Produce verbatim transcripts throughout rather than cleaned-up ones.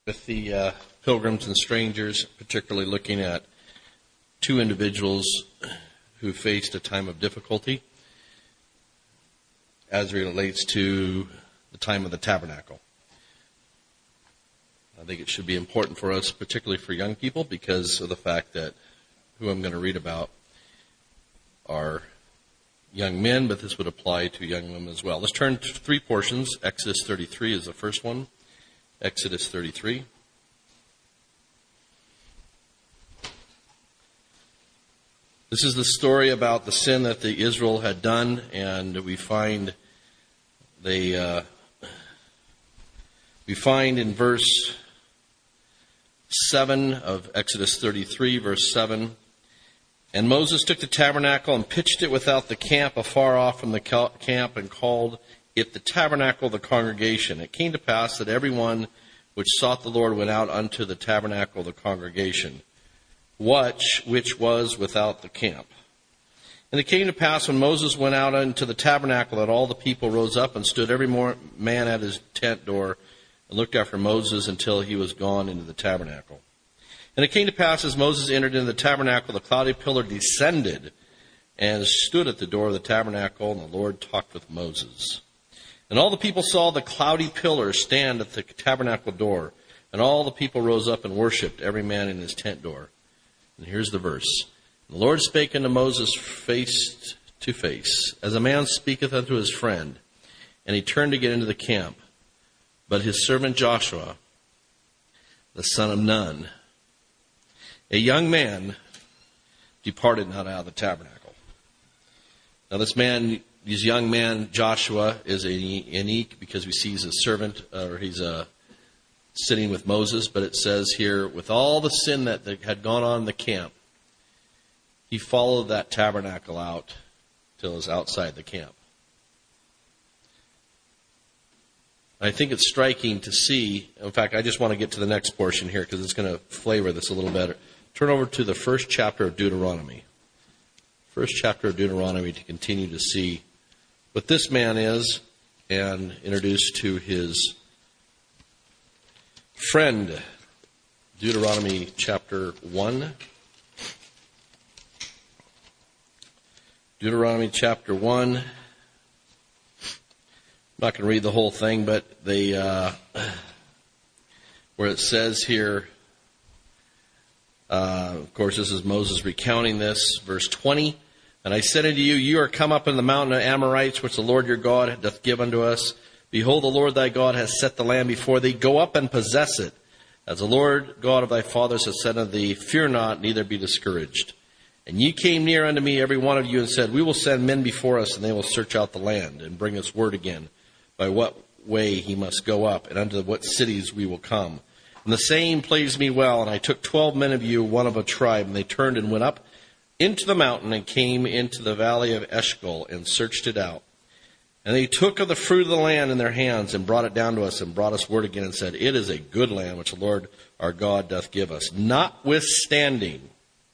With the uh, pilgrims and strangers, particularly looking at two individuals who faced a time of difficulty as it relates to the time of the tabernacle. I think it should be important for us, particularly for young people, because of the fact that who I'm going to read about are young men, but this would apply to young women as well. Let's turn to three portions. Exodus thirty-three is the first one. Exodus thirty-three. This is the story about the sin that the Israel had done, and we find they uh, we find in verse seven of Exodus thirty-three, verse seven. And Moses took the tabernacle and pitched it without the camp, afar off from the camp, and called it the tabernacle of the congregation. It came to pass that everyone which sought the Lord went out unto the tabernacle of the congregation, which, which was without the camp. And it came to pass when Moses went out unto the tabernacle that all the people rose up and stood every man at his tent door and looked after Moses until he was gone into the tabernacle. And it came to pass as Moses entered into the tabernacle, the cloudy pillar descended and stood at the door of the tabernacle, and the Lord talked with Moses. And all the people saw the cloudy pillar stand at the tabernacle door, and all the people rose up and worshipped, every man in his tent door. And here's the verse. The Lord spake unto Moses face to face, as a man speaketh unto his friend. And he turned to get into the camp. But his servant Joshua, the son of Nun, a young man, departed not out of the tabernacle. Now this man, this young man, Joshua, is a unique because we see he's a servant, or he's a sitting with Moses, but it says here, with all the sin that had gone on in the camp, he followed that tabernacle out till it was outside the camp. I think it's striking to see, in fact, I just want to get to the next portion here because it's going to flavor this a little better. Turn over to the first chapter of Deuteronomy. First chapter of Deuteronomy to continue to see what this man is and introduce to his friend. Deuteronomy chapter one. Deuteronomy chapter one. I'm not going to read the whole thing, but they, uh, where it says here, uh, of course, this is Moses recounting this, verse twenty. And I said unto you, you are come up in the mountain of Amorites, which the Lord your God doth give unto us. Behold, the Lord thy God hath set the land before thee. Go up and possess it. As the Lord God of thy fathers hath said unto thee, fear not, neither be discouraged. And ye came near unto me, every one of you, and said, we will send men before us, and they will search out the land, and bring us word again, by what way he must go up, and unto what cities we will come. And the same pleased me well, and I took twelve men of you, one of a tribe, and they turned and went up into the mountain, and came into the valley of Eshcol, and searched it out. And they took of the fruit of the land in their hands, and brought it down to us, and brought us word again, and said, it is a good land which the Lord our God doth give us. Notwithstanding,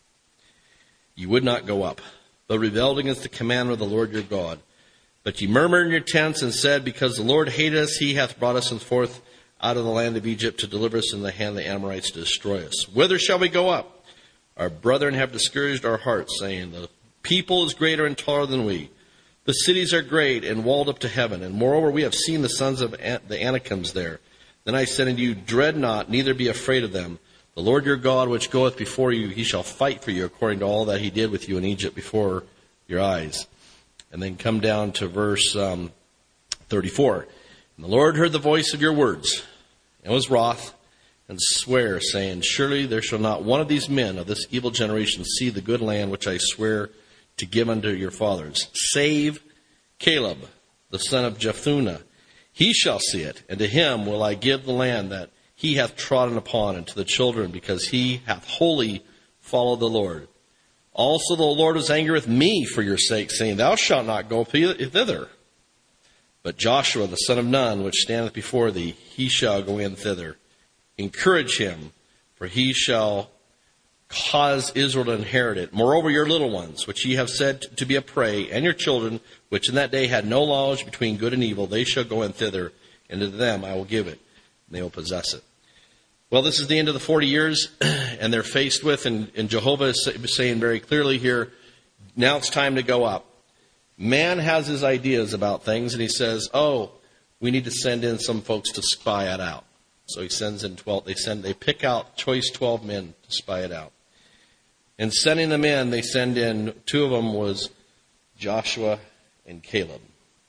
ye would not go up, but rebelled against the commandment of the Lord your God. But ye murmured in your tents, and said, because the Lord hated us, he hath brought us forth out of the land of Egypt to deliver us in the hand of the Amorites to destroy us. Whither shall we go up? Our brethren have discouraged our hearts, saying, the people is greater and taller than we. The cities are great and walled up to heaven. And moreover, we have seen the sons of the Anakims there. Then I said unto you, dread not, neither be afraid of them. The Lord your God, which goeth before you, he shall fight for you according to all that he did with you in Egypt before your eyes. And then come down to verse um, thirty-four. And the Lord heard the voice of your words, and was wroth, and sware, saying, surely there shall not one of these men of this evil generation see the good land which I swear to give unto your fathers, save Caleb, the son of Jephunneh. He shall see it, and to him will I give the land that he hath trodden upon, and to the children, because he hath wholly followed the Lord. Also the Lord was angry with me for your sake, saying, thou shalt not go thither. But Joshua, the son of Nun, which standeth before thee, he shall go in thither. Encourage him, for he shall cause Israel to inherit it. Moreover, your little ones, which ye have said to be a prey, and your children, which in that day had no knowledge between good and evil, they shall go in thither, and to them I will give it, and they will possess it. Well, this is the end of the forty years, and they're faced with, and, and Jehovah is saying very clearly here, now it's time to go up. Man has his ideas about things, and he says, oh, we need to send in some folks to spy it out. So he sends in twelve, they send, they pick out choice twelve men to spy it out. And sending them in, they send in, two of them was Joshua and Caleb.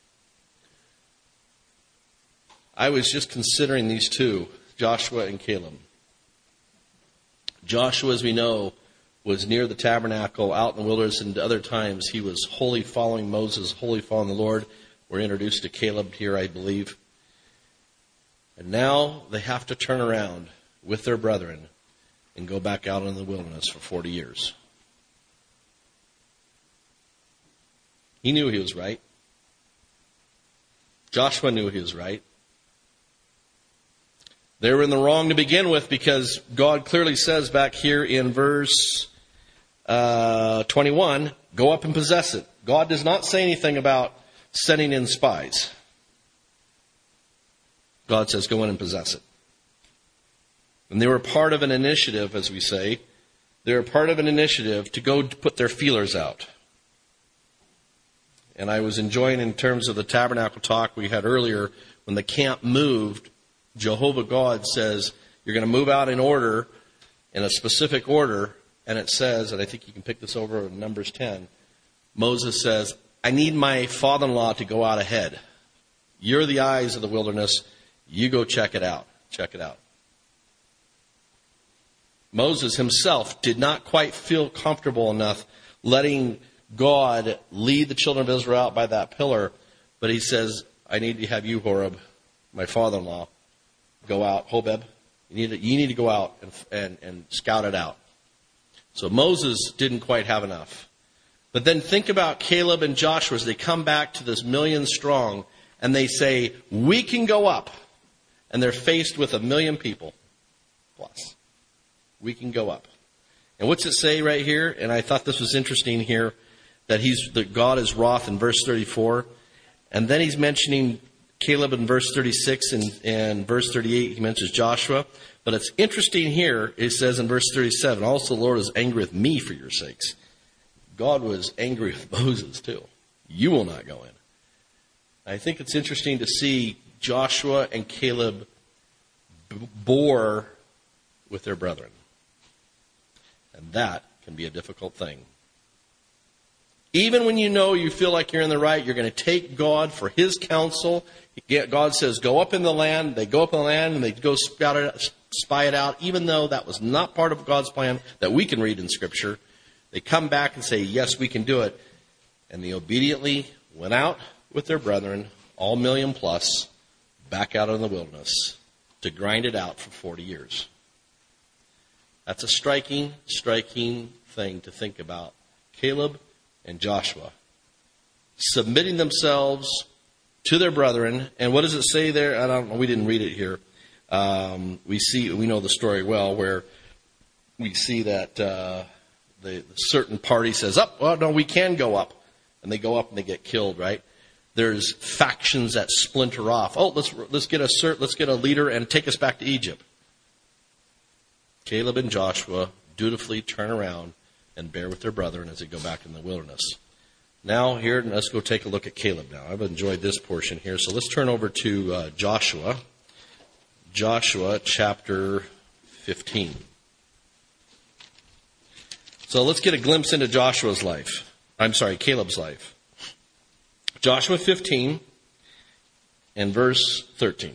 I was just considering these two, Joshua and Caleb. Joshua, as we know, was near the tabernacle, out in the wilderness, and other times he was wholly following Moses, wholly following the Lord. We're introduced to Caleb here, I believe. And now they have to turn around with their brethren and go back out in the wilderness for forty years. He knew he was right. Joshua knew he was right. They were in the wrong to begin with, because God clearly says back here in verse uh, twenty-one, go up and possess it. God does not say anything about sending in spies. God says go in and possess it. And they were part of an initiative, as we say. They were part of an initiative to go put their feelers out. And I was enjoying, in terms of the tabernacle talk we had earlier, when the camp moved, Jehovah God says, you're going to move out in order, in a specific order, and it says, and I think you can pick this over in Numbers ten, Moses says, I need my father-in-law to go out ahead. You're the eyes of the wilderness. You go check it out. Check it out. Moses himself did not quite feel comfortable enough letting God lead the children of Israel out by that pillar, but he says, I need to have you, Horeb, my father-in-law, go out. Hobeb, you need to, you need to go out and, and, and scout it out. So Moses didn't quite have enough. But then think about Caleb and Joshua as they come back to this million strong, and they say, we can go up. And they're faced with a million people plus. We can go up. And what's it say right here? And I thought this was interesting here, that he's that God is wroth in verse thirty-four. And then he's mentioning Caleb in verse thirty-six, and, and verse thirty-eight he mentions Joshua. But it's interesting here, it says in verse thirty-seven, also the Lord is angry with me for your sakes. God was angry with Moses too. You will not go in. I think it's interesting to see Joshua and Caleb b- bore with their brethren. And that can be a difficult thing. Even when you know you feel like you're in the right, you're going to take God for his counsel. God says, go up in the land. They go up in the land and they go scout it, spy it out, even though that was not part of God's plan that we can read in Scripture. They come back and say, yes, we can do it. And they obediently went out with their brethren, all million plus, back out in the wilderness to grind it out for forty years. That's a striking, striking thing to think about. Caleb and Joshua submitting themselves to their brethren. And what does it say there? I don't know. We didn't read it here. Um, we see, we know the story well, where we see that uh, the, the certain party says, "Up, oh, well, no, we can go up," and they go up and they get killed. Right? There's factions that splinter off. Oh, let's let's get a cert, let's get a leader and take us back to Egypt. Caleb and Joshua dutifully turn around and bear with their brethren as they go back in the wilderness. Now, here, let's go take a look at Caleb now. I've enjoyed this portion here. So let's turn over to uh, Joshua. Joshua chapter fifteen. So let's get a glimpse into Joshua's life. I'm sorry, Caleb's life. Joshua fifteen and verse thirteen.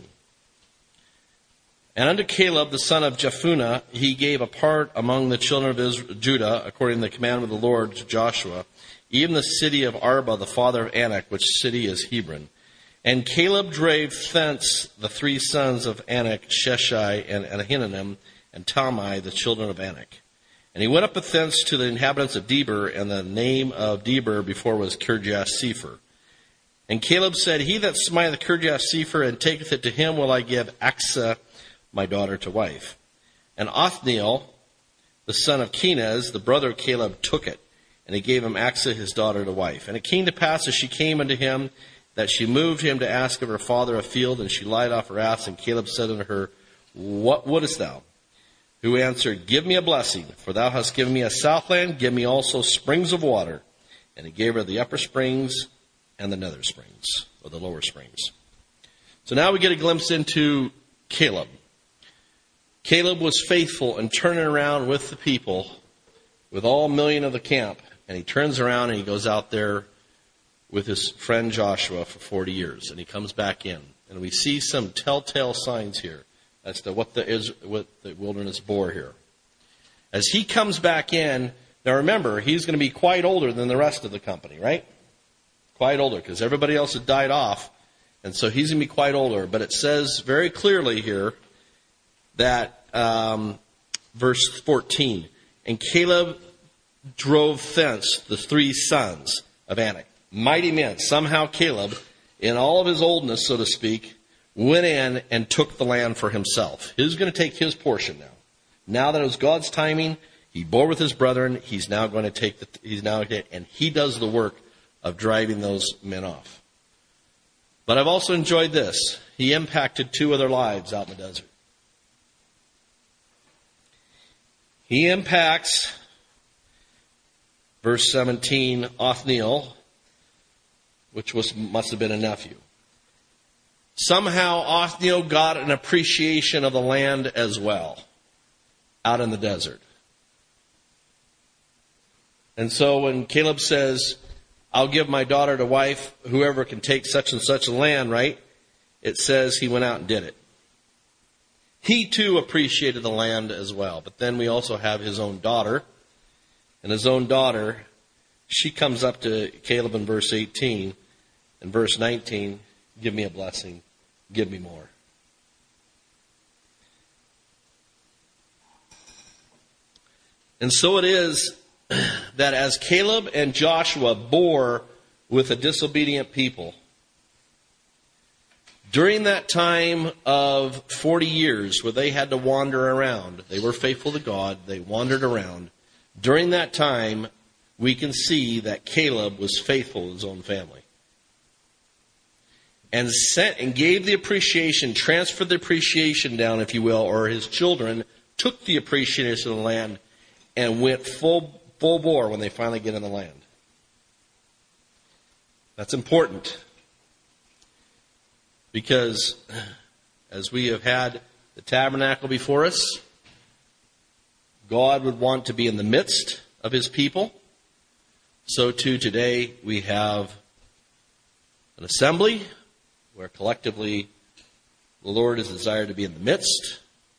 And unto Caleb, the son of Jephunneh, he gave a part among the children of Israel, Judah, according to the commandment of the Lord to Joshua, even the city of Arba, the father of Anak, which city is Hebron. And Caleb drave thence the three sons of Anak, Sheshai, and Ahinoam, and Talmai, the children of Anak. And he went up thence to the inhabitants of Debir, and the name of Debir before was Kirjath-sepher. And Caleb said, He that smiteth Kirjath-sepher and taketh it to him will I give Achsah, my daughter, to wife. And Othniel, the son of Kenaz, the brother of Caleb, took it, and he gave him Achsah, his daughter, to wife. And it came to pass, as she came unto him, that she moved him to ask of her father a field, and she lied off her ass. And Caleb said unto her, What wouldest thou? who answered, give me a blessing, for thou hast given me a southland, give me also springs of water. And he gave her the upper springs and the nether springs, or the lower springs. So now we get a glimpse into Caleb. Caleb was faithful in turning around with the people, with all million of the camp, and he turns around and he goes out there with his friend Joshua for forty years, and he comes back in. And we see some telltale signs here as to what the, is, what the wilderness bore here. As he comes back in, now remember, he's going to be quite older than the rest of the company, right? Quite older, because everybody else had died off, and so he's going to be quite older. But it says very clearly here that, um, verse fourteen, and Caleb drove thence the three sons of Anak. Mighty men. Somehow Caleb, in all of his oldness, so to speak, went in and took the land for himself. He's going to take his portion now. Now that it was God's timing, he bore with his brethren. He's now going to take the, he's now, and he does the work of driving those men off. But I've also enjoyed this. He impacted two other lives out in the desert. He impacts, verse seventeen, Othniel, which was must have been a nephew. Somehow Othniel got an appreciation of the land as well, out in the desert. And so when Caleb says, I'll give my daughter to wife, whoever can take such and such a land, right? It says he went out and did it. He too appreciated the land as well. But then we also have his own daughter. And his own daughter, she comes up to Caleb in verse eighteen. In verse nineteen, give me a blessing, give me more. And so it is that as Caleb and Joshua bore with a disobedient people, during that time of forty years where they had to wander around, they were faithful to God, they wandered around. During that time, we can see that Caleb was faithful to his own family. And sent and gave the appreciation, transferred the appreciation down, if you will, or his children took the appreciation of the land and went full full bore when they finally get in the land. That's important. Because as we have had the tabernacle before us, God would want to be in the midst of his people. So too today we have an assembly where collectively the Lord is desired to be in the midst.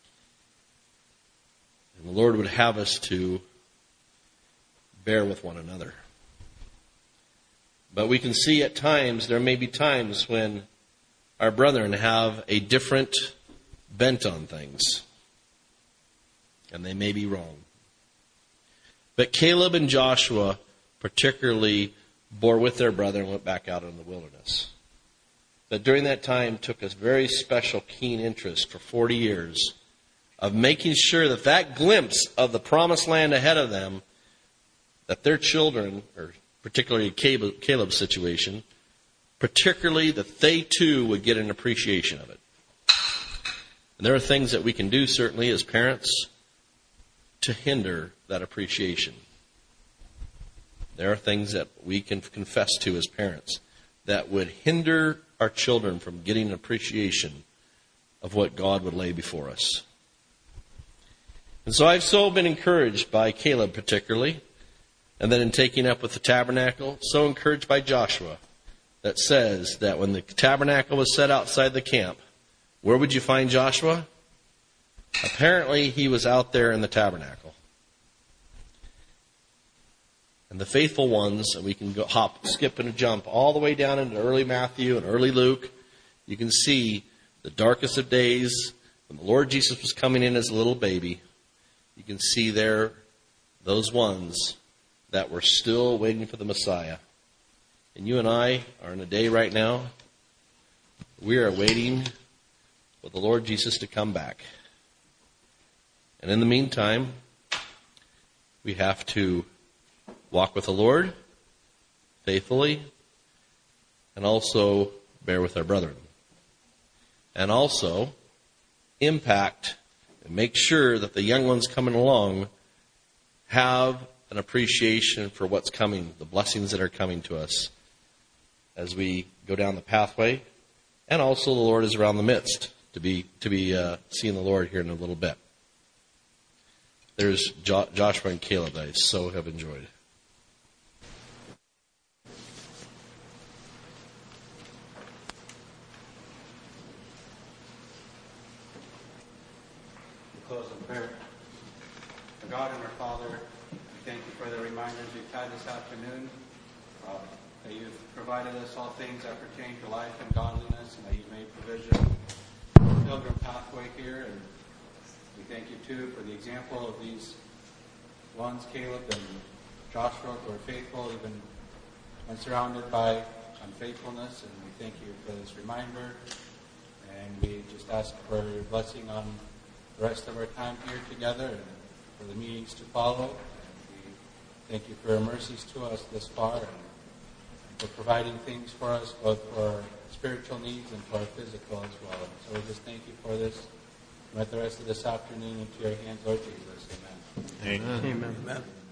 And the Lord would have us to bear with one another. But we can see at times, there may be times when our brethren have a different bent on things. And they may be wrong. But Caleb and Joshua particularly bore with their brother and went back out in the wilderness. But during that time took a very special, keen interest for forty years of making sure that that glimpse of the promised land ahead of them, that their children, or particularly Caleb's situation, particularly that they too would get an appreciation of it. And there are things that we can do, certainly, as parents, to hinder that appreciation. There are things that we can confess to as parents that would hinder our children from getting an appreciation of what God would lay before us. And so I've so been encouraged by Caleb particularly, and then in taking up with the tabernacle, so encouraged by Joshua, that says that when the tabernacle was set outside the camp, where would you find Joshua? Apparently he was out there in the tabernacle. And the faithful ones, and we can go hop, skip, and jump all the way down into early Matthew and early Luke. You can see the darkest of days, when the Lord Jesus was coming in as a little baby. You can see there those ones that were still waiting for the Messiah. And you and I are in a day right now, we are waiting for the Lord Jesus to come back. And in the meantime, we have to walk with the Lord faithfully, and also bear with our brethren. And also impact And make sure that the young ones coming along have an appreciation for what's coming, the blessings that are coming to us as we go down the pathway. And also the Lord is around the midst to be to be uh, seeing the Lord here in a little bit. There's jo- Joshua and Caleb that I so have enjoyed. We'll close in prayer. Our God and our Father, we thank you for the reminders we've had this afternoon. Uh, that you've provided us all things that pertain to life and godliness, and that you've made provision for the pilgrim pathway here. And we thank you, too, for the example of these ones, Caleb and Joshua, who are faithful even when surrounded by unfaithfulness. And we thank you for this reminder. And we just ask for your blessing on the rest of our time here together and for the meetings to follow. And we thank you for your mercies to us this far, and for providing things for us, both for our spiritual needs and for our physical as well. And so we just thank you for this. Commit the rest of this afternoon into your hands, Lord Jesus. Amen. Amen. Amen. Amen.